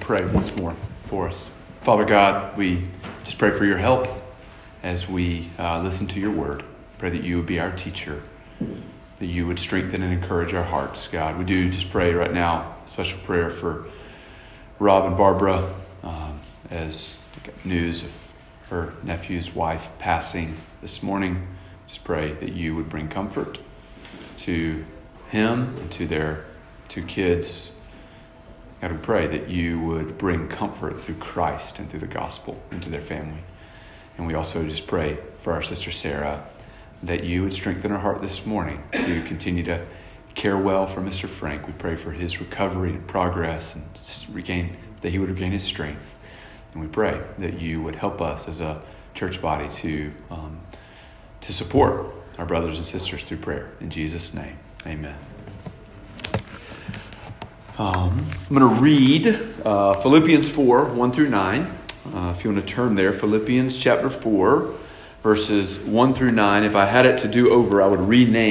pray once more for us. Father God, we just pray for your help as we listen to your word. Pray that you would be our teacher, that you would strengthen and encourage our hearts, God. We do just pray right now, a special prayer for Rob and Barbara as news of her nephew's wife passing this morning. Just pray that you would bring comfort to him and to their two kids. God, we pray that you would bring comfort through Christ and through the gospel into their family. And we also just pray for our sister Sarah, that you would strengthen her heart this morning to continue to care well for Mr. Frank. We pray for his recovery and progress and that he would regain his strength. And we pray that you would help us as a church body to support our brothers and sisters through prayer. In Jesus' name, amen. I'm going to read Philippians 4, 1 through 9. If you want to turn there, Philippians chapter 4, verses 1 through 9. If I had it to do over, I would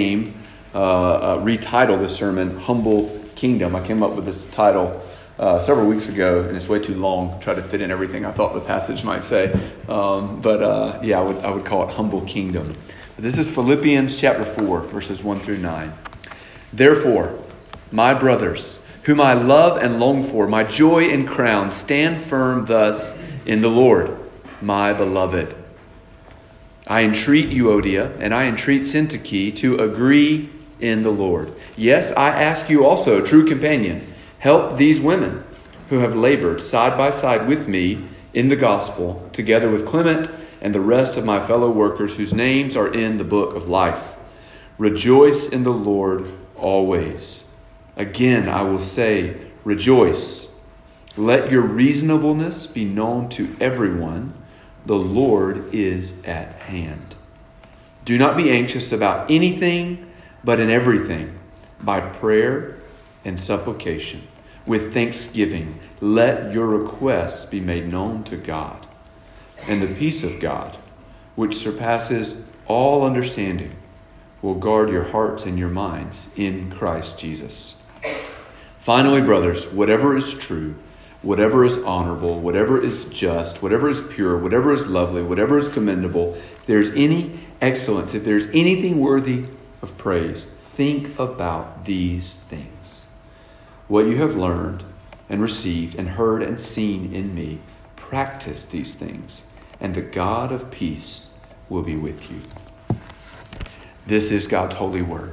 retitle this sermon, Humble Kingdom. I came up with this title several weeks ago, and it's way too long to try to fit in everything I thought the passage might say. I would call it Humble Kingdom. But this is Philippians chapter 4, verses 1 through 9. Therefore, my brothers, whom I love and long for, my joy and crown, stand firm thus in the Lord, my beloved. I entreat Euodia and I entreat Syntyche to agree in the Lord. Yes, I ask you also, true companion, help these women who have labored side by side with me in the gospel, together with Clement and the rest of my fellow workers whose names are in the book of life. Rejoice in the Lord always. Again, I will say, rejoice. Let your reasonableness be known to everyone. The Lord is at hand. Do not be anxious about anything, but in everything, by prayer and supplication, with thanksgiving, let your requests be made known to God. And the peace of God, which surpasses all understanding, will guard your hearts and your minds in Christ Jesus. Finally, brothers, whatever is true, whatever is honorable, whatever is just, whatever is pure, whatever is lovely, whatever is commendable, if there's any excellence, if there's anything worthy of praise, think about these things. What you have learned and received and heard and seen in me, practice these things, and the God of peace will be with you. This is God's holy word.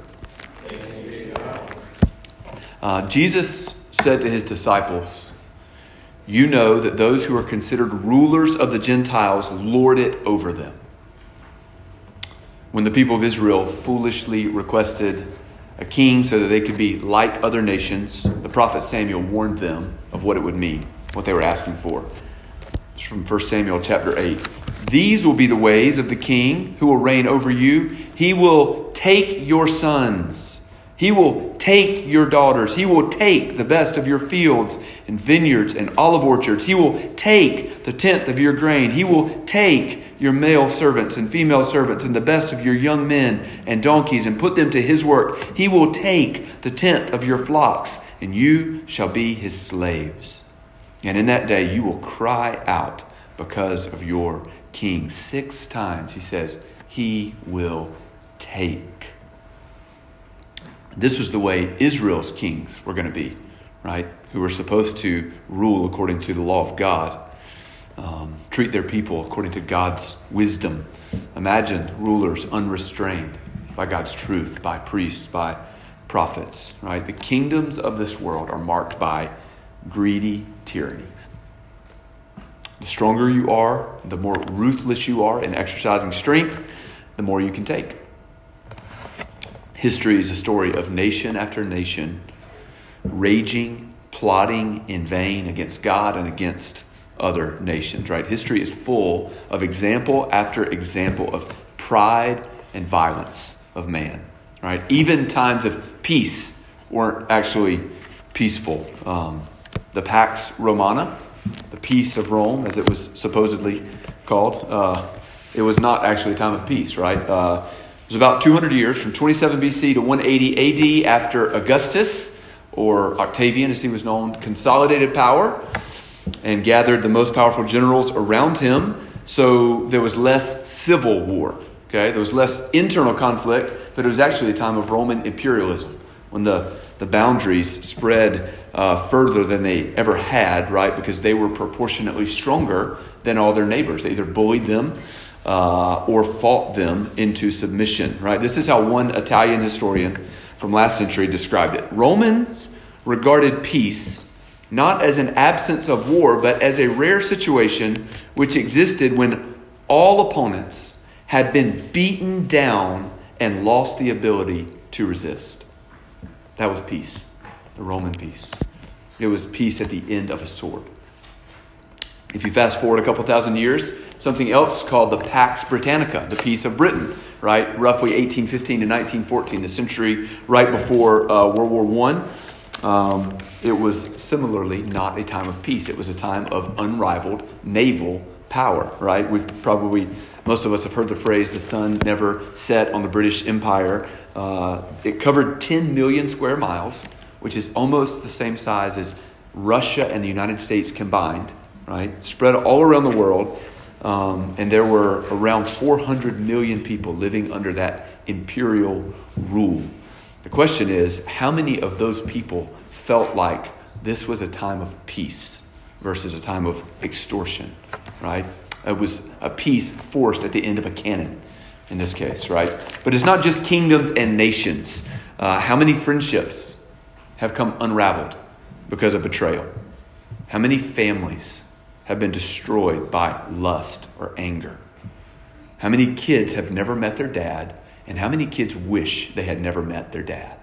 Jesus said to his disciples, you know that those who are considered rulers of the Gentiles lord it over them. When the people of Israel foolishly requested a king so that they could be like other nations, the prophet Samuel warned them of what it would mean, what they were asking for. It's from 1 Samuel chapter 8. These will be the ways of the king who will reign over you. He will take your sons. He will take your daughters. He will take the best of your fields and vineyards and olive orchards. He will take the tenth of your grain. He will take your male servants and female servants and the best of your young men and donkeys and put them to his work. He will take the tenth of your flocks, and you shall be his slaves. And in that day you will cry out because of your king. 6 times he says, he will take. This was the way Israel's kings were going to be, right? Who were supposed to rule according to the law of God. Treat their people according to God's wisdom. Imagine rulers unrestrained by God's truth, by priests, by prophets, right? The kingdoms of this world are marked by greedy tyranny. The stronger you are, the more ruthless you are in exercising strength, the more you can take. History is a story of nation after nation raging, plotting in vain against God and against other nations, right? History is full of example after example of pride and violence of man, right? Even times of peace weren't actually peaceful. The Pax Romana, the peace of Rome, as it was supposedly called, it was not actually a time of peace, right? It was about 200 years, from 27 BC to 180 AD, after Augustus, or Octavian as he was known, consolidated power. and gathered the most powerful generals around him. So there was less civil war. Okay, there was less internal conflict, but it was actually a time of Roman imperialism when the boundaries spread further than they ever had, right? Because they were proportionately stronger than all their neighbors. They either bullied them or fought them into submission, right? This is how one Italian historian from last century described it. Romans regarded peace not as an absence of war, but as a rare situation which existed when all opponents had been beaten down and lost the ability to resist. That was peace, the Roman peace. It was peace at the end of a sword. If you fast forward a couple thousand years, something else called the Pax Britannica, the Peace of Britain, right? Roughly 1815 to 1914, the century right before World War I. It was similarly not a time of peace. It was a time of unrivaled naval power, right? Most of us have heard the phrase, the sun never set on the British Empire. It covered 10 million square miles, which is almost the same size as Russia and the United States combined, right? Spread all around the world. And there were around 400 million people living under that imperial rule. The question is, how many of those people felt like this was a time of peace versus a time of extortion, right? It was a peace forced at the end of a cannon in this case, right? But it's not just kingdoms and nations. How many friendships have come unraveled because of betrayal? How many families have been destroyed by lust or anger? How many kids have never met their dad, and how many kids wish they had never met their dad?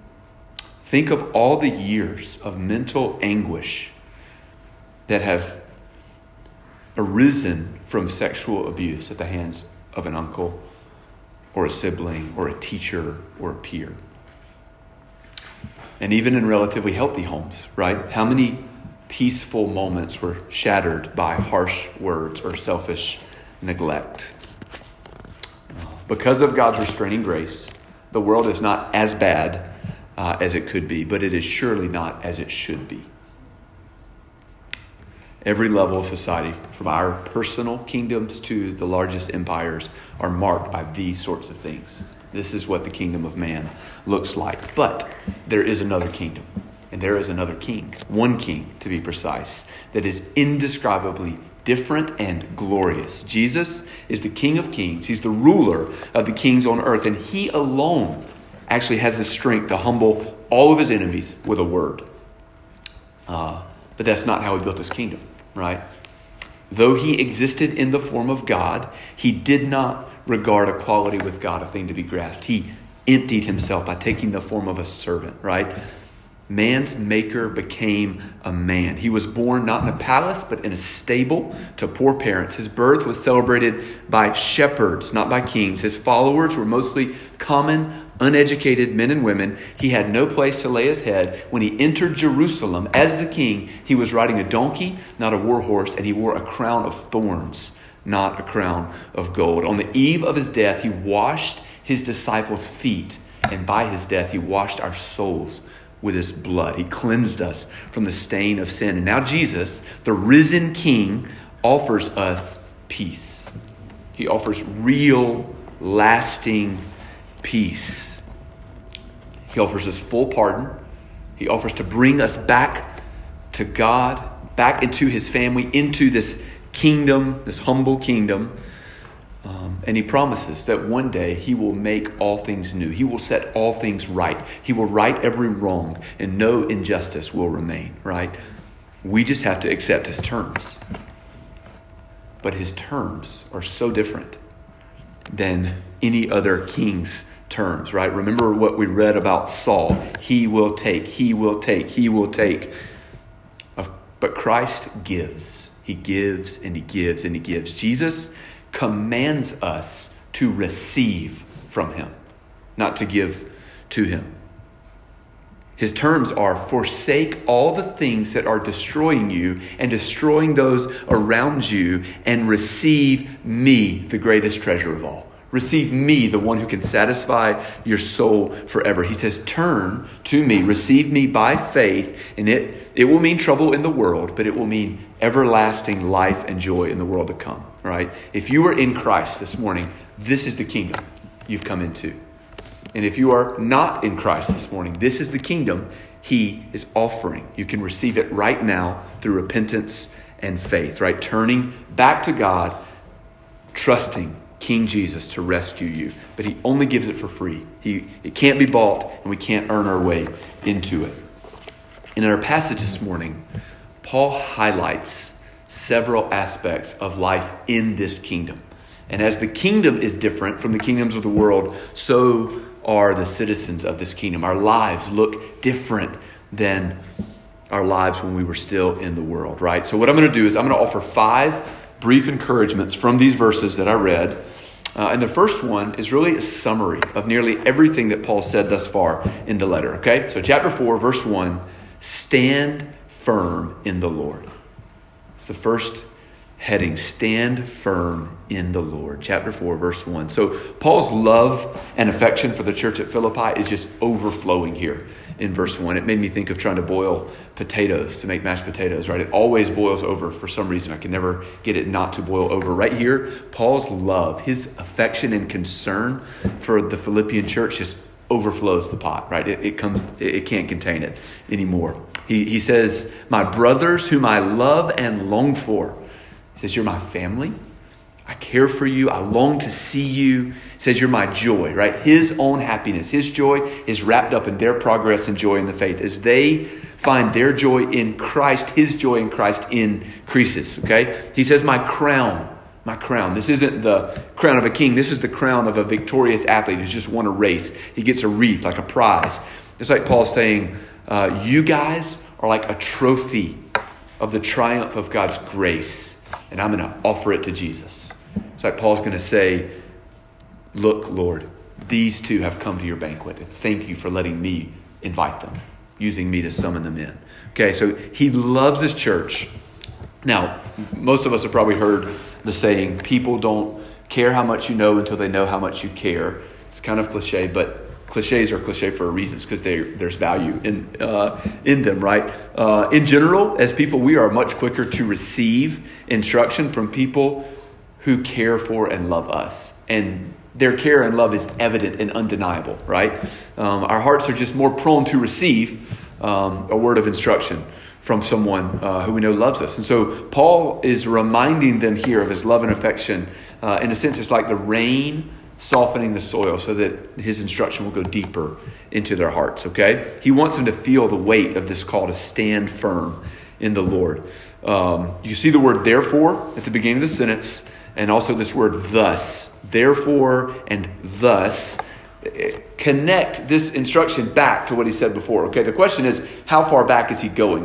Think of all the years of mental anguish that have arisen from sexual abuse at the hands of an uncle or a sibling or a teacher or a peer. And even in relatively healthy homes, right? How many peaceful moments were shattered by harsh words or selfish neglect? Because of God's restraining grace, the world is not as bad as it could be, but it is surely not as it should be. Every level of society, from our personal kingdoms to the largest empires, are marked by these sorts of things. This is what the kingdom of man looks like. But there is another kingdom, and there is another king, one king to be precise, that is indescribably different and glorious. Jesus is the King of Kings. He's the ruler of the kings on earth, and he alone actually has the strength to humble all of his enemies with a word. But that's not how he built his kingdom, right? Though he existed in the form of God, he did not regard equality with God a thing to be grasped. He emptied himself by taking the form of a servant, right? Man's maker became a man. He was born not in a palace, but in a stable to poor parents. His birth was celebrated by shepherds, not by kings. His followers were mostly common, uneducated men and women. He had no place to lay his head. When he entered Jerusalem as the king, he was riding a donkey, not a war horse, and he wore a crown of thorns, not a crown of gold. On the eve of his death, he washed his disciples' feet, and by his death, he washed our souls with his blood. He cleansed us from the stain of sin. And now Jesus, the risen King, offers us peace. He offers real, lasting peace. He offers us full pardon. He offers to bring us back to God, back into his family, into this kingdom, this humble kingdom. And he promises that one day he will make all things new. He will set all things right. He will right every wrong, and no injustice will remain, right? We just have to accept his terms. But his terms are so different than any other king's terms, right? Remember what we read about Saul. He will take, he will take, he will take. But Christ gives. He gives and he gives and he gives. Jesus commands us to receive from him, not to give to him. His terms are: forsake all the things that are destroying you and destroying those around you, and receive me, the greatest treasure of all. Receive me, the one who can satisfy your soul forever. He says, turn to me, receive me by faith, and it will mean trouble in the world, but it will mean everlasting life and joy in the world to come, right? If you are in Christ this morning, this is the kingdom you've come into. And if you are not in Christ this morning, this is the kingdom he is offering. You can receive it right now through repentance and faith, right? Turning back to God, trusting King Jesus to rescue you. But he only gives it for free. It can't be bought, and we can't earn our way into it. And in our passage this morning, Paul highlights several aspects of life in this kingdom. And as the kingdom is different from the kingdoms of the world, so are the citizens of this kingdom. Our lives look different than our lives when we were still in the world, right? So what I'm going to do is I'm going to offer 5 brief encouragements from these verses that I read. And the first one is really a summary of nearly everything that Paul said thus far in the letter, okay? So chapter 4, verse 1, stand firm in the Lord. It's the first heading, stand firm in the Lord. Chapter 4, verse 1. So Paul's love and affection for the church at Philippi is just overflowing here in verse 1. It made me think of trying to boil potatoes to make mashed potatoes, right? It always boils over for some reason. I can never get it not to boil over. Right here, Paul's love, his affection and concern for the Philippian church just overflows the pot, right? It can't contain it anymore. He says, my brothers whom I love and long for. He says, you're my family. I care for you. I long to see you. He says, you're my joy, right? His own happiness, his joy is wrapped up in their progress and joy in the faith. As they find their joy in Christ, his joy in Christ increases, okay? He says, my crown. This isn't the crown of a king. This is the crown of a victorious athlete who's just won a race. He gets a wreath, like a prize. It's like Paul saying, you guys are like a trophy of the triumph of God's grace. And I'm going to offer it to Jesus. It's like Paul's going to say, look, Lord, these two have come to your banquet. Thank you for letting me invite them, using me to summon them in. Okay, so he loves this church. Now, most of us have probably heard the saying, people don't care how much you know until they know how much you care. It's kind of cliche, but cliches are cliche for a reason. It's because there's value in them, right? In general, as people, we are much quicker to receive instruction from people who care for and love us. And their care and love is evident and undeniable, right? Our hearts are just more prone to receive a word of instruction from someone who we know loves us. And so Paul is reminding them here of his love and affection. In a sense, it's like the rain softening the soil so that his instruction will go deeper into their hearts, okay? He wants them to feel the weight of this call to stand firm in the Lord. You see the word therefore at the beginning of the sentence, and also this word thus. Therefore and thus. Connect this instruction back to what he said before, okay? The question is, how far back is he going?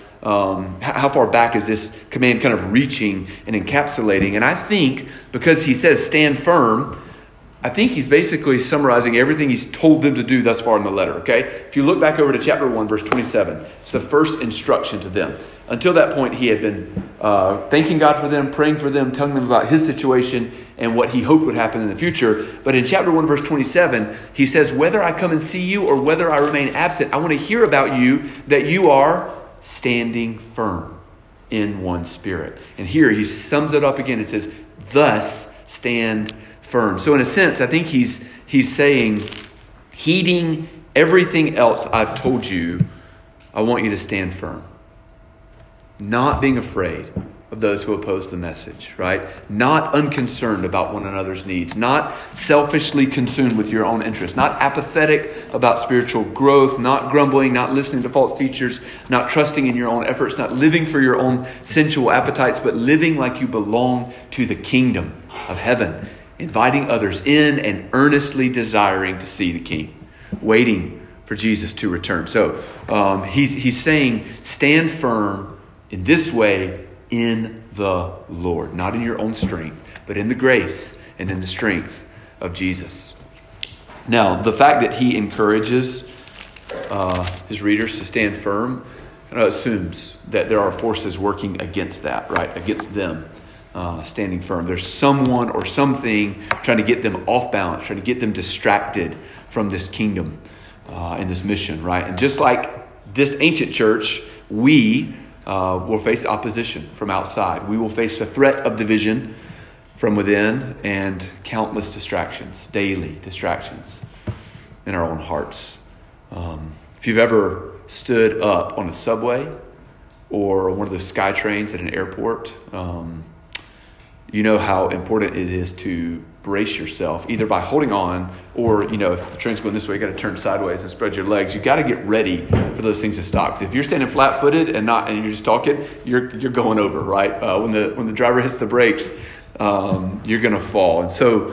How far back is this command kind of reaching and encapsulating? And I think because he says stand firm, I think he's basically summarizing everything he's told them to do thus far in the letter, okay? If you look back over to chapter 1, verse 27, it's the first instruction to them. Until that point, he had been thanking God for them, praying for them, telling them about his situation and what he hoped would happen in the future. But in chapter 1, verse 27, he says, whether I come and see you or whether I remain absent, I want to hear about you, that you are standing firm in one spirit. And here he sums it up again and says, thus stand firm. So in a sense, I think he's saying, heeding everything else I've told you, I want you to stand firm. Not being afraid of those who oppose the message, right? Not unconcerned about one another's needs. Not selfishly consumed with your own interests. Not apathetic about spiritual growth. Not grumbling. Not listening to false teachers. Not trusting in your own efforts. Not living for your own sensual appetites, but living like you belong to the kingdom of heaven. Inviting others in and earnestly desiring to see the King. Waiting for Jesus to return. So he's saying, stand firm in this way in the Lord. Not in your own strength, but in the grace and in the strength of Jesus. Now, the fact that he encourages his readers to stand firm assumes that there are forces working against that, right? Against them. standing firm. There's someone or something trying to get them off balance, trying to get them distracted from this kingdom and this mission, right? And just like this ancient church, we will face opposition from outside. We will face the threat of division from within and countless distractions, daily distractions in our own hearts. If you've ever stood up on a subway or one of the sky trains at an airport, you know how important it is to brace yourself, either by holding on or, if the train's going this way, you got to turn sideways and spread your legs. You got to get ready for those things to stop. 'Cause if you're standing flat-footed and you're just talking, you're going over, right? When the driver hits the brakes, you're going to fall. And so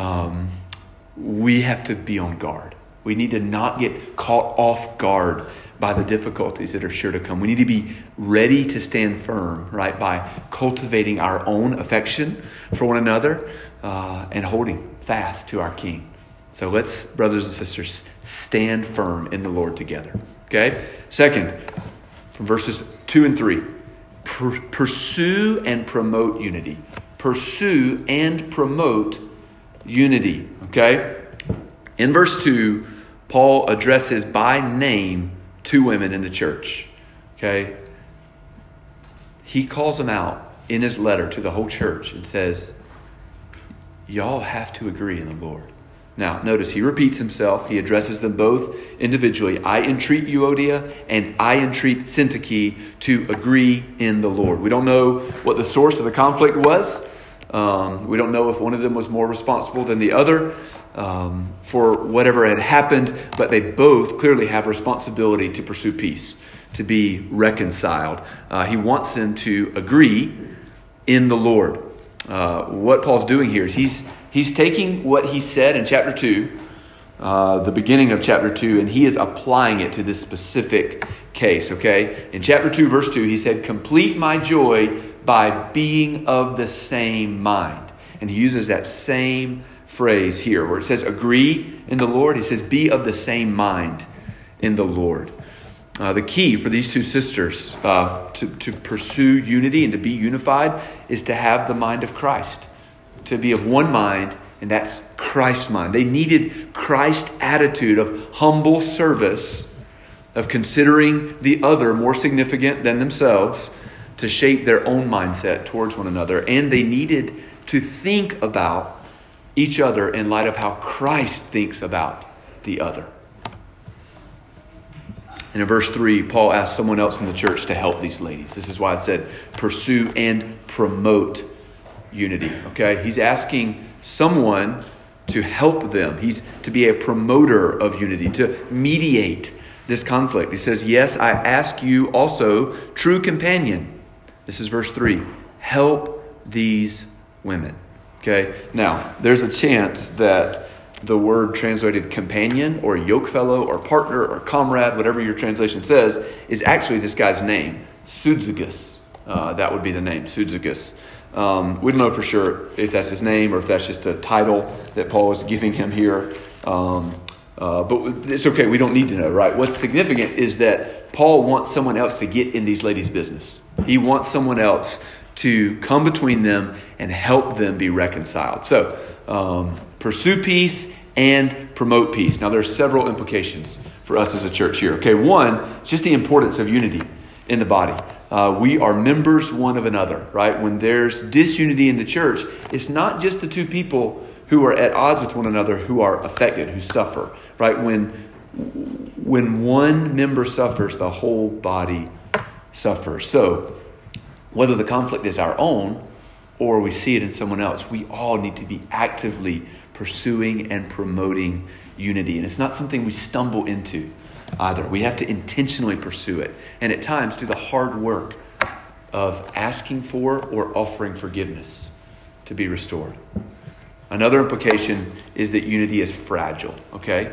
we have to be on guard. We need to not get caught off guard by the difficulties that are sure to come. We need to be ready to stand firm, right, by cultivating our own affection for one another and holding fast to our King. So let's, brothers and sisters, stand firm in the Lord together. Okay? Second, from verses 2 and 3, pursue and promote unity. Pursue and promote unity. Okay? In verse 2, Paul addresses by name 2 women in the church. Okay? He calls them out in his letter to the whole church and says, y'all have to agree in the Lord. Now, notice he repeats himself. He addresses them both individually. I entreat Euodia and I entreat Syntyche to agree in the Lord. We don't know what the source of the conflict was. We don't know if one of them was more responsible than the other for whatever had happened, but they both clearly have responsibility to pursue peace, to be reconciled. He wants them to agree in the Lord. What Paul's doing here is he's taking what he said in chapter 2, the beginning of chapter 2, and he is applying it to this specific case, okay? In chapter 2, verse 2, he said, complete my joy by being of the same mind. And he uses that same phrase here where it says agree in the Lord. He says be of the same mind in the Lord. The key for these 2 sisters to pursue unity and to be unified is to have the mind of Christ, to be of one mind, and that's Christ's mind. They needed Christ's attitude of humble service, of considering the other more significant than themselves, to shape their own mindset towards one another. And they needed to think about each other in light of how Christ thinks about the other. And in verse 3, Paul asks someone else in the church to help these ladies. This is why I said pursue and promote unity. Okay? He's asking someone to help them. He's to be a promoter of unity, to mediate this conflict. He says, yes, I ask you also, true companion. This is verse 3. Help these women. Okay? Now, there's a chance that the word translated companion or yokefellow or partner or comrade, whatever your translation says, is actually this guy's name, Sudzigus. That would be the name, Sudzigus. We don't know for sure if that's his name or if that's just a title that Paul is giving him here. But it's okay. We don't need to know, right? What's significant is that Paul wants someone else to get in these ladies' business. He wants someone else to come between them and help them be reconciled. So, pursue peace and promote peace. Now, there's several implications for us as a church here. Okay, one, just the importance of unity in the body. We are members one of another, right? When there's disunity in the church, it's not just the 2 people who are at odds with one another who are affected, who suffer, right? When one member suffers, the whole body suffers. So, whether the conflict is our own or we see it in someone else, we all need to be actively pursuing and promoting unity. And it's not something we stumble into either. We have to intentionally pursue it. And at times do the hard work of asking for or offering forgiveness to be restored. Another implication is that unity is fragile, okay?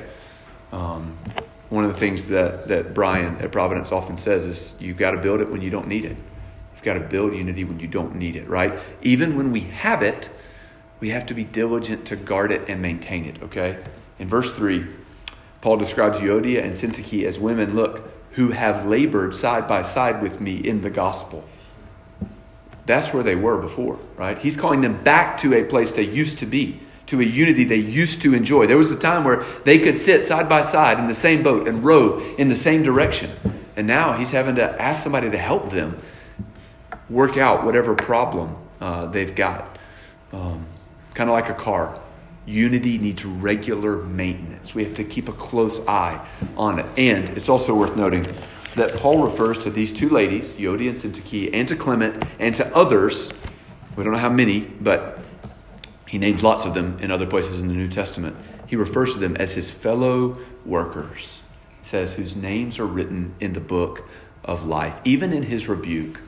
One of the things that Brian at Providence often says is you've got to build it when you don't need it. You've got to build unity when you don't need it, right? Even when we have it, we have to be diligent to guard it and maintain it, okay? In verse 3, Paul describes Euodia and Syntyche as women, look, who have labored side by side with me in the gospel. That's where they were before, right? He's calling them back to a place they used to be, to a unity they used to enjoy. There was a time where they could sit side by side in the same boat and row in the same direction. And now he's having to ask somebody to help them work out whatever problem they've got. Kind of like a car. Unity needs regular maintenance. We have to keep a close eye on it. And it's also worth noting that Paul refers to these two ladies, Euodia and Syntyche, and to Clement, and to others. We don't know how many, but he names lots of them in other places in the New Testament. He refers to them as his fellow workers. He says, whose names are written in the book of life. Even in his rebuke,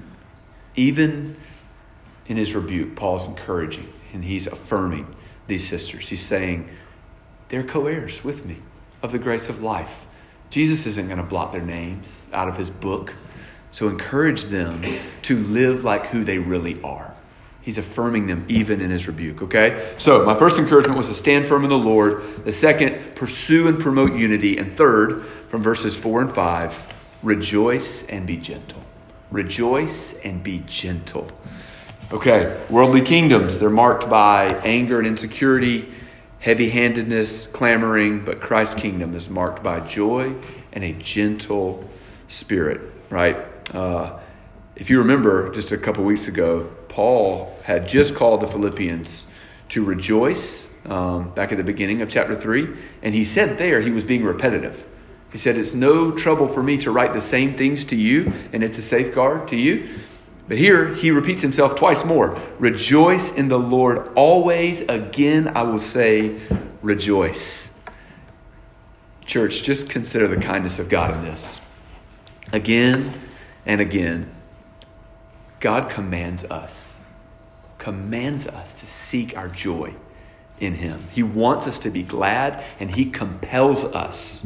Paul's encouraging and he's affirming these sisters. He's saying, they're co-heirs with me of the grace of life. Jesus isn't going to blot their names out of his book. So encourage them to live like who they really are. He's affirming them even in his rebuke, okay? So my first encouragement was to stand firm in the Lord. The second, pursue and promote unity. And third, from verses 4 and 5, rejoice and be gentle. Rejoice and be gentle. Okay, worldly kingdoms, they're marked by anger and insecurity, heavy-handedness, clamoring, but Christ's kingdom is marked by joy and a gentle spirit, right? If you remember just a couple weeks ago, Paul had just called the Philippians to rejoice back at the beginning of chapter 3, and he said there he was being repetitive. He said, it's no trouble for me to write the same things to you, and it's a safeguard to you. But here he repeats himself twice more. Rejoice in the Lord always. Again, I will say, rejoice. Church, just consider the kindness of God in this. Again and again, God commands us to seek our joy in him. He wants us to be glad, and he compels us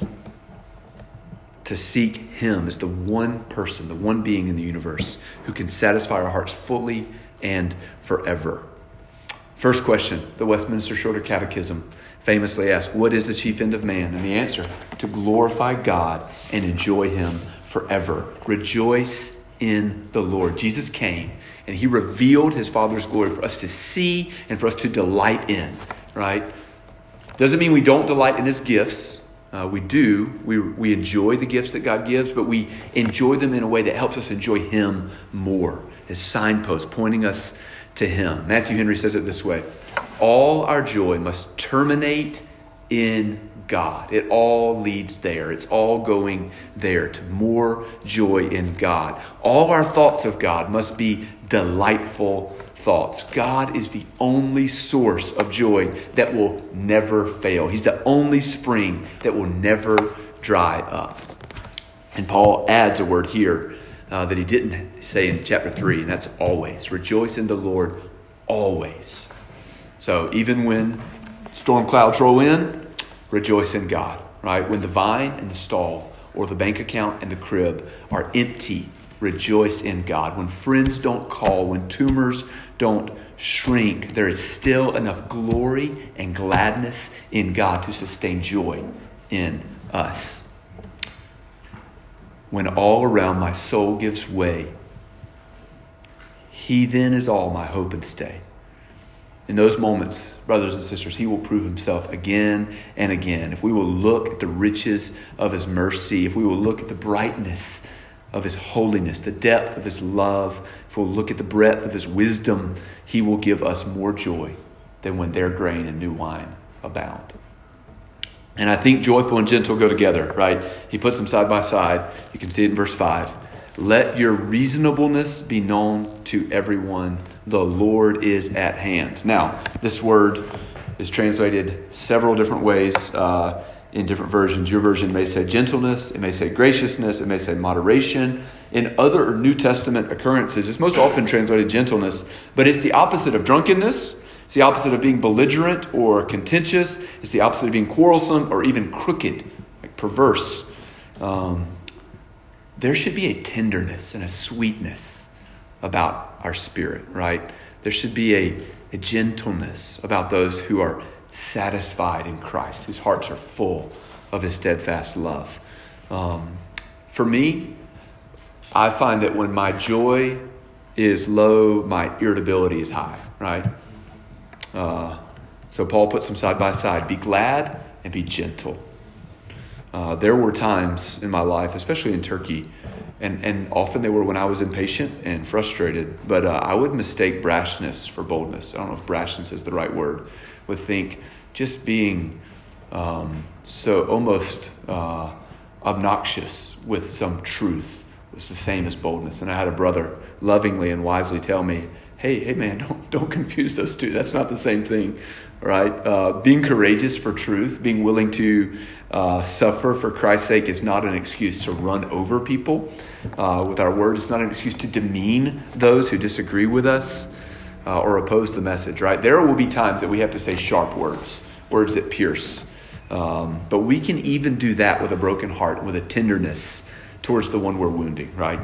to seek him as the one person, the one being in the universe who can satisfy our hearts fully and forever. First question, the Westminster Shorter Catechism famously asks, what is the chief end of man? And the answer, to glorify God and enjoy him forever. Rejoice in the Lord. Jesus came and he revealed his Father's glory for us to see and for us to delight in, right? Doesn't mean we don't delight in his gifts. We do. We enjoy the gifts that God gives, but we enjoy them in a way that helps us enjoy him more, as signposts pointing us to him. Matthew Henry says it this way: all our joy must terminate in God. It all leads there. It's all going there to more joy in God. All our thoughts of God must be delightful thoughts. God is the only source of joy that will never fail. He's the only spring that will never dry up. And Paul adds a word here that he didn't say in chapter 3, and that's always. Rejoice in the Lord always. So even when storm clouds roll in, rejoice in God, right? When the vine and the stall or the bank account and the crib are empty, rejoice in God. When friends don't call, when tumors don't shrink, there is still enough glory and gladness in God to sustain joy in us. When all around my soul gives way, he then is all my hope and stay. In those moments, brothers and sisters, he will prove himself again and again. If we will look at the riches of his mercy, if we will look at the brightness of his holiness, the depth of his love, if we'll look at the breadth of his wisdom, he will give us more joy than when their grain and new wine abound. And I think joyful and gentle go together, right? He puts them side by side. You can see it in verse 5. Let your reasonableness be known to everyone. The Lord is at hand. Now, this word is translated several different ways in different versions. Your version may say gentleness. It may say graciousness. It may say moderation. In other New Testament occurrences, it's most often translated gentleness, but it's the opposite of drunkenness. It's the opposite of being belligerent or contentious. It's the opposite of being quarrelsome or even crooked, like perverse. There should be a tenderness and a sweetness about our spirit, right? There should be a gentleness about those who are satisfied in Christ, whose hearts are full of his steadfast love. For me, I find that when my joy is low, my irritability is high, right? So Paul puts them side by side. Be glad and be gentle. There were times in my life, especially in Turkey, and often they were when I was impatient and frustrated, but I would mistake brashness for boldness. I don't know if brashness is the right word. Would think just being so almost obnoxious with some truth was the same as boldness. And I had a brother lovingly and wisely tell me, hey man, don't confuse those two. That's not the same thing, right? Being courageous for truth, being willing to suffer for Christ's sake is not an excuse to run over people with our word. It's not an excuse to demean those who disagree with us or oppose the message, right? There will be times that we have to say sharp words that pierce. But we can even do that with a broken heart, with a tenderness towards the one we're wounding, right?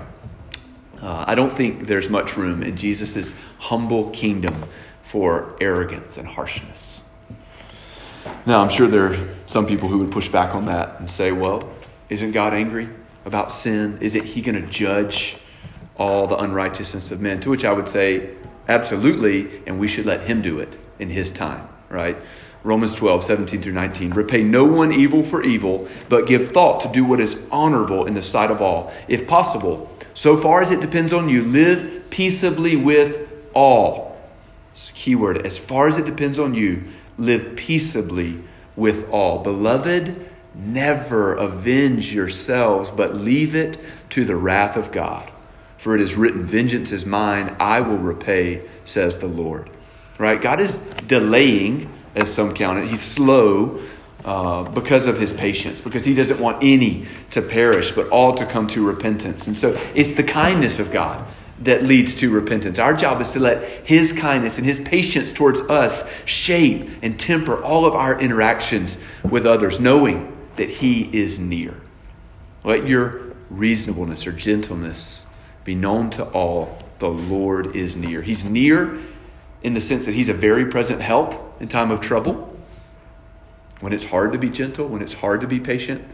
I don't think there's much room in Jesus' humble kingdom for arrogance and harshness. Now, I'm sure there are some people who would push back on that and say, well, isn't God angry about sin? Isn't he going to judge all the unrighteousness of men? To which I would say, absolutely, and we should let him do it in his time, right? Romans 12, 17 through 19. Repay no one evil for evil, but give thought to do what is honorable in the sight of all. If possible, so far as it depends on you, live peaceably with all. It's a key word. As far as it depends on you, live peaceably with all. Beloved, never avenge yourselves, but leave it to the wrath of God. For it is written, vengeance is mine, I will repay, says the Lord. Right? God is delaying, as some count it. He's slow because of his patience, because he doesn't want any to perish, but all to come to repentance. And so it's the kindness of God that leads to repentance. Our job is to let his kindness and his patience towards us shape and temper all of our interactions with others, knowing that he is near. Let your reasonableness or gentleness be known to all. The Lord is near. He's near in the sense that he's a very present help in time of trouble, when it's hard to be gentle, when it's hard to be patient.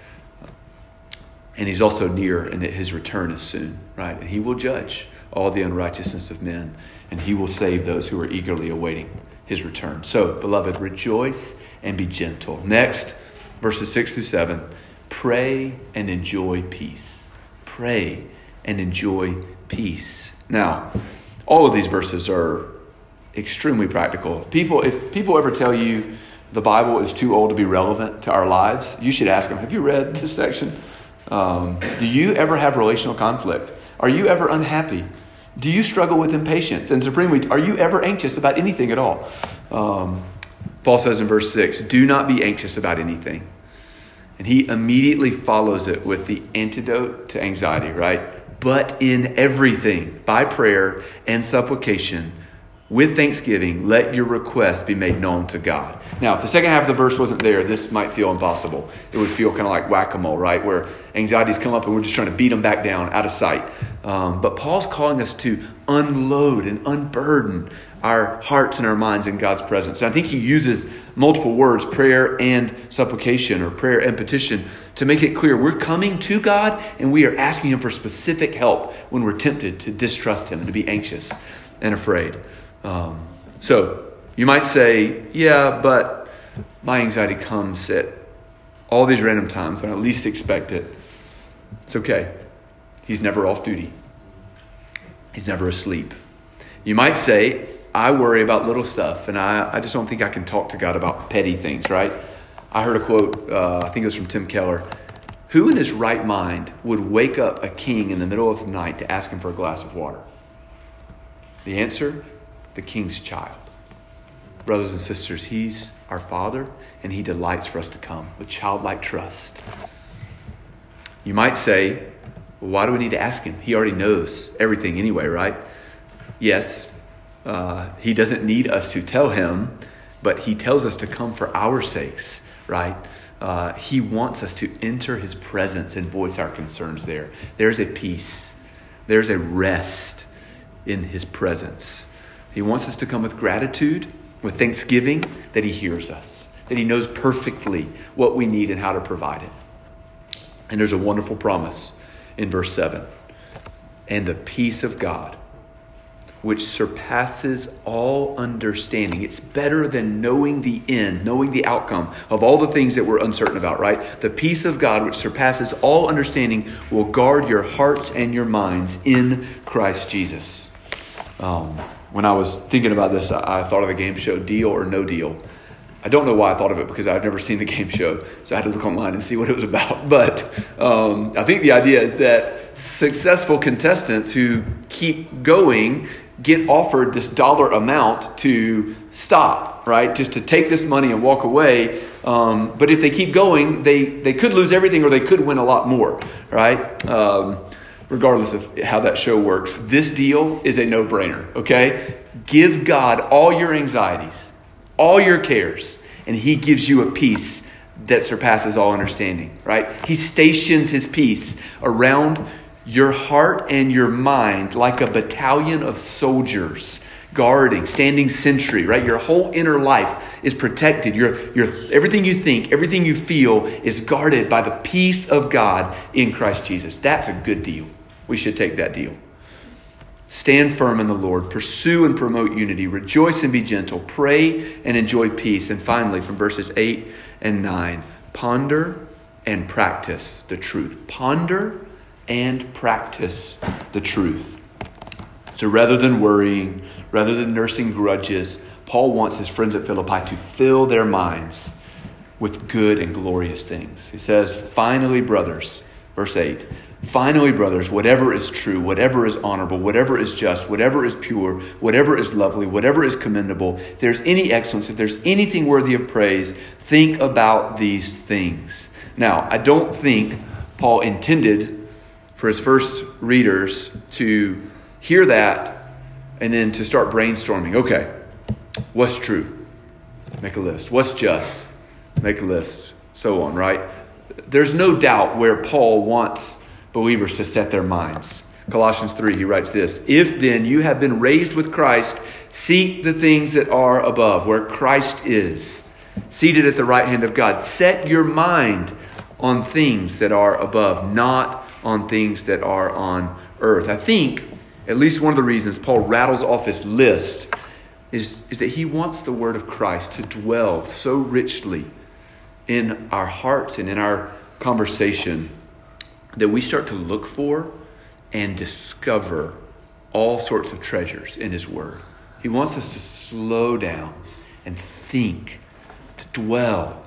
And he's also near in that his return is soon, right? And he will judge all the unrighteousness of men, and he will save those who are eagerly awaiting his return. So, beloved, rejoice and be gentle. Next, verses 6 through 7, pray and enjoy peace. Pray and enjoy peace. Now, all of these verses are extremely practical. If people ever tell you the Bible is too old to be relevant to our lives, you should ask them, have you read this section? Do you ever have relational conflict? Are you ever unhappy? Do you struggle with impatience? And supremely, are you ever anxious about anything at all? Paul says in verse 6, do not be anxious about anything. And he immediately follows it with the antidote to anxiety, right? But in everything, by prayer and supplication, with thanksgiving, let your requests be made known to God. Now, if the second half of the verse wasn't there, this might feel impossible. It would feel kind of like whack-a-mole, right? Where anxieties come up and we're just trying to beat them back down out of sight. But Paul's calling us to unload and unburden our hearts and our minds in God's presence. And I think he uses multiple words, prayer and supplication, or prayer and petition, to make it clear we're coming to God and we are asking him for specific help when we're tempted to distrust him and to be anxious and afraid. So you might say, yeah, but my anxiety comes at all these random times when I least expect it. It's okay. He's never off duty. He's never asleep. You might say, I worry about little stuff, and I just don't think I can talk to God about petty things, right? I heard a quote, I think it was from Tim Keller. Who in his right mind would wake up a king in the middle of the night to ask him for a glass of water? The answer? The king's child. Brothers and sisters, he's our Father, and he delights for us to come with childlike trust. You might say, well, why do we need to ask him? He already knows everything anyway, right? Yes, he doesn't need us to tell him, but he tells us to come for our sakes, right? He wants us to enter his presence and voice our concerns there. There's a peace. There's a rest in his presence. He wants us to come with gratitude, with thanksgiving that he hears us, that he knows perfectly what we need and how to provide it. And there's a wonderful promise in verse 7. And the peace of God, which surpasses all understanding. It's better than knowing the end, knowing the outcome of all the things that we're uncertain about, right? The peace of God, which surpasses all understanding, will guard your hearts and your minds in Christ Jesus. When I was thinking about this, I thought of the game show Deal or No Deal. I don't know why I thought of it because I've never seen the game show, so I had to look online and see what it was about. But I think the idea is that successful contestants who keep going get offered this dollar amount to stop, right? Just to take this money and walk away. But if they keep going, they could lose everything or they could win a lot more, right? Regardless of how that show works. This deal is a no-brainer, okay? Give God all your anxieties, all your cares, and he gives you a peace that surpasses all understanding, right? He stations his peace around your heart and your mind like a battalion of soldiers guarding, standing sentry, right? Your whole inner life is protected. Your everything you think, everything you feel is guarded by the peace of God in Christ Jesus. That's a good deal. We should take that deal. Stand firm in the Lord. Pursue and promote unity. Rejoice and be gentle. Pray and enjoy peace. And finally, from verses 8 and 9, ponder and practice the truth. Ponder and practice the truth. So rather than worrying, rather than nursing grudges, Paul wants his friends at Philippi to fill their minds with good and glorious things. He says, finally, brothers, verse 8, finally, brothers, whatever is true, whatever is honorable, whatever is just, whatever is pure, whatever is lovely, whatever is commendable, if there's any excellence, if there's anything worthy of praise, think about these things. Now, I don't think Paul intended for his first readers to hear that and then to start brainstorming. Okay, what's true? Make a list. What's just? Make a list. So on, right? There's no doubt where Paul wants believers to set their minds. Colossians 3, he writes this, if then you have been raised with Christ, seek the things that are above, where Christ is, seated at the right hand of God. Set your mind on things that are above, not on things that are on earth. I think at least one of the reasons Paul rattles off this list is that he wants the word of Christ to dwell so richly in our hearts and in our conversation that we start to look for and discover all sorts of treasures in his word. He wants us to slow down and think, to dwell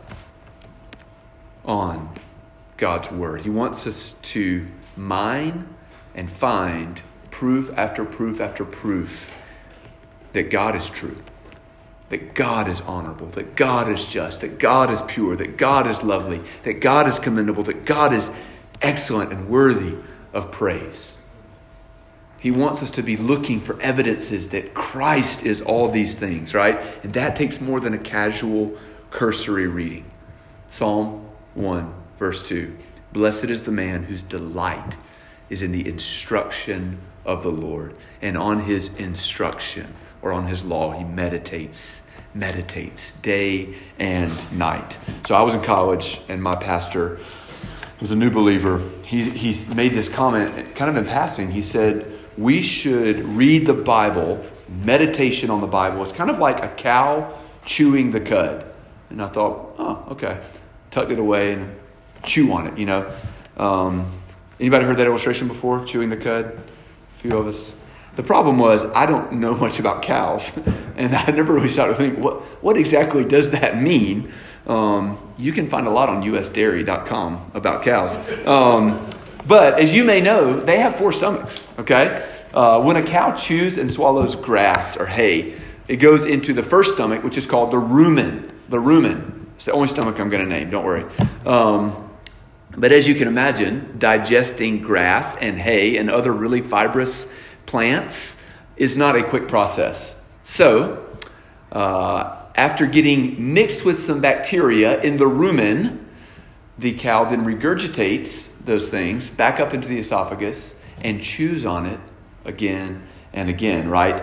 on God's word. He wants us to mine and find proof after proof after proof that God is true, that God is honorable, that God is just, that God is pure, that God is lovely, that God is commendable, that God is excellent and worthy of praise. He wants us to be looking for evidences that Christ is all these things, right? And that takes more than a casual, cursory reading. Psalm 1, verse 2. Blessed is the man whose delight is in the instruction of the Lord. And on his instruction, or on his law, he meditates day and night. So I was in college, and my pastor was a new believer. He's made this comment kind of in passing. He said, we should read the Bible, meditation on the Bible. It's kind of like a cow chewing the cud. And I thought, oh, okay. Tucked it away and chew on it, you know. Anybody heard that illustration before, chewing the cud? A few of us. The problem was I don't know much about cows. And I never really started to think, what exactly does that mean? You can find a lot on usdairy.com about cows. But as you may know, they have 4 stomachs, okay? When a cow chews and swallows grass or hay, it goes into the first stomach, which is called the rumen. The rumen. It's the only stomach I'm going to name, don't worry. But as you can imagine, digesting grass and hay and other really fibrous plants is not a quick process. So, after getting mixed with some bacteria in the rumen, the cow then regurgitates those things back up into the esophagus and chews on it again and again, right?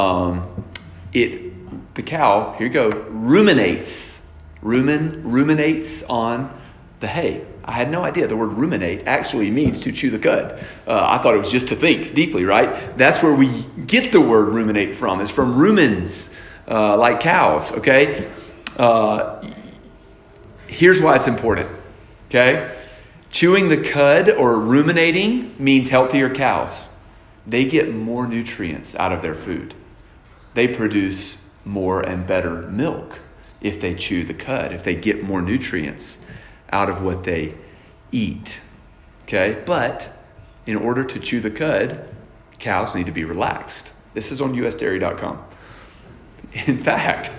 The cow, here you go, ruminates on the hay. I had no idea the word ruminate actually means to chew the cud. I thought it was just to think deeply, right? That's where we get the word ruminate from. It's from rumens, like cows, okay? Here's why it's important, okay? Chewing the cud or ruminating means healthier cows. They get more nutrients out of their food. They produce more and better milk if they chew the cud, if they get more nutrients out of what they eat. Okay? But in order to chew the cud, cows need to be relaxed. This is on usdairy.com. In fact,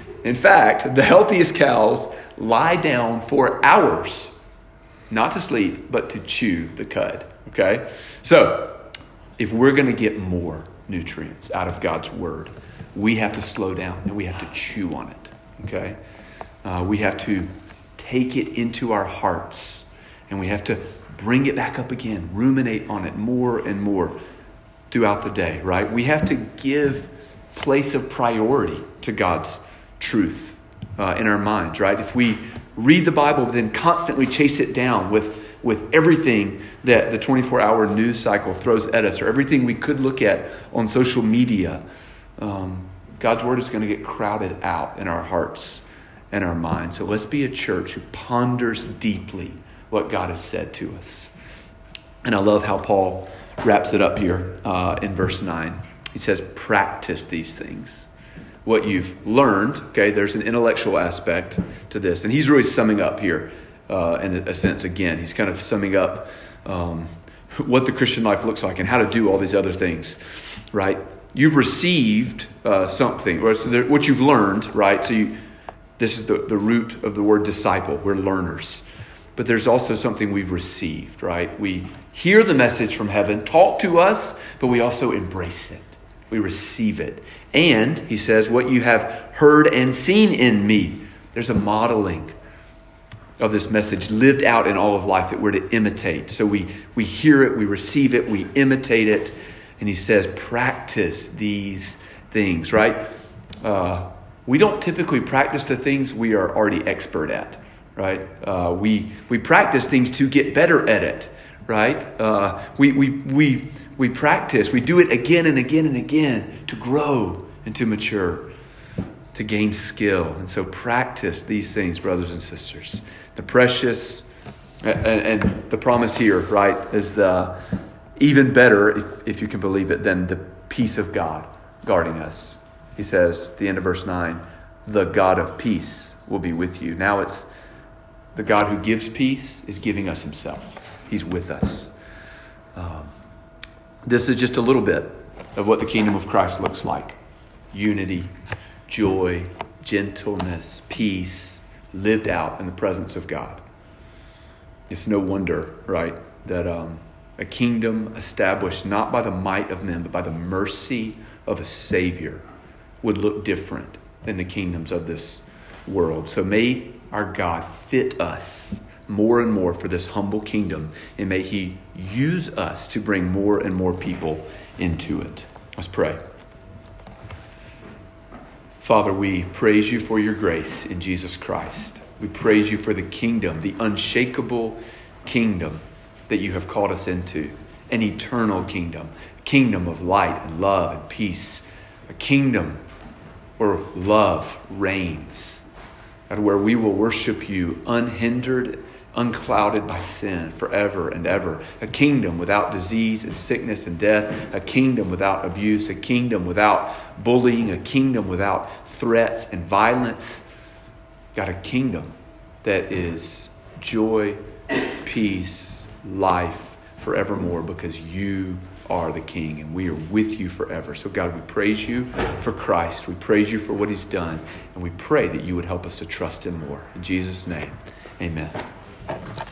the healthiest cows lie down for hours, not to sleep, but to chew the cud. Okay? So, if we're going to get more nutrients out of God's word, we have to slow down and we have to chew on it. Okay? We have to take it into our hearts and we have to bring it back up again, ruminate on it more and more throughout the day, right? We have to give place of priority to God's truth in our minds, right? If we read the Bible, then constantly chase it down with everything that the 24-hour news cycle throws at us or everything we could look at on social media, God's word is going to get crowded out in our hearts and our minds. So let's be a church who ponders deeply what God has said to us. And I love how Paul wraps it up here in verse 9. He says, practice these things. What you've learned, okay, there's an intellectual aspect to this. And he's really summing up here in a sense again. He's kind of summing up what the Christian life looks like and how to do all these other things, right? You've received something, or what you've learned, right? So this is the root of the word disciple. We're learners. But there's also something we've received, right? We hear the message from heaven, taught to us, but we also embrace it. We receive it. And, he says, what you have heard and seen in me. There's a modeling of this message lived out in all of life that we're to imitate. So we hear it, we receive it, we imitate it. And he says, practice these things, right? We don't typically practice the things we are already expert at, right? We practice things to get better at it, right? We practice, we do it again and again and again to grow and to mature, to gain skill. And so practice these things, brothers and sisters. The precious, and the promise here, right, is the even better, if you can believe it, than the peace of God guarding us. He says, at the end of verse 9, the God of peace will be with you. Now it's the God who gives peace is giving us himself. He's with us. This is just a little bit of what the kingdom of Christ looks like. Unity, joy, gentleness, peace, lived out in the presence of God. It's no wonder, right, that a kingdom established not by the might of men, but by the mercy of a Savior would look different than the kingdoms of this world. So may our God fit us more and more for this humble kingdom, and may he use us to bring more and more people into it. Let's pray. Father, we praise you for your grace in Jesus Christ. We praise you for the kingdom, the unshakable kingdom that you have called us into, an eternal kingdom, a kingdom of light and love and peace, a kingdom where love reigns, and where we will worship you unhindered, unclouded by sin forever and ever, a kingdom without disease and sickness and death, a kingdom without abuse, a kingdom without bullying, a kingdom without threats and violence. God, a kingdom that is joy, peace, life forevermore, because you are the King and we are with you forever. So God, we praise you for Christ. We praise you for what he's done. And we pray that you would help us to trust him more. In Jesus' name, amen.